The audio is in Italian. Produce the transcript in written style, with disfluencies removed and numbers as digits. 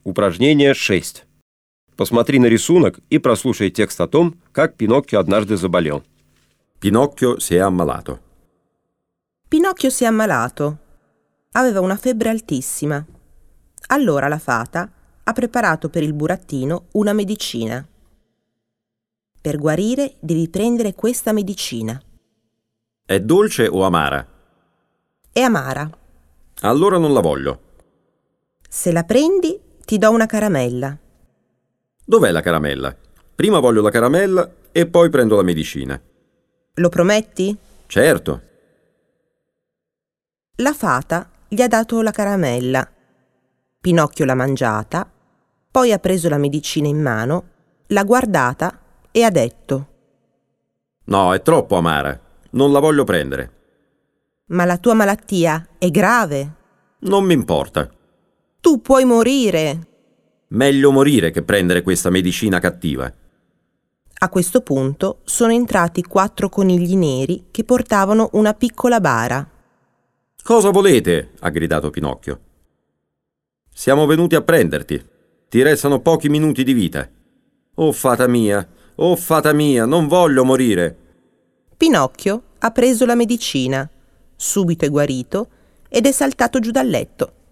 Упражнение 6. Посмотри на рисунок и прослушай текст о том, как Пиноккио однажды заболел. Pinocchio si è ammalato. Pinocchio si è ammalato. Aveva una febbre altissima. Allora la fata ha preparato per il burattino una medicina. Per guarire devi prendere questa medicina. È dolce o amara? È amara. Allora non la voglio. Se la prendi, ti do una caramella. Dov'è la caramella? Prima voglio la caramella e poi prendo la medicina. Lo prometti? Certo. La fata gli ha dato la caramella. Pinocchio l'ha mangiata, poi ha preso la medicina in mano, l'ha guardata e ha detto: No, è troppo amara. Non la voglio prendere. «Ma la tua malattia è grave. Non mi importa. Tu puoi morire». Meglio morire che prendere questa medicina cattiva. A questo punto sono entrati 4 conigli neri che portavano una piccola bara. Cosa volete? Ha gridato Pinocchio. Siamo venuti a prenderti. Ti restano pochi minuti di vita. Oh fata mia, non voglio morire. Pinocchio ha preso la medicina, subito è guarito ed è saltato giù dal letto.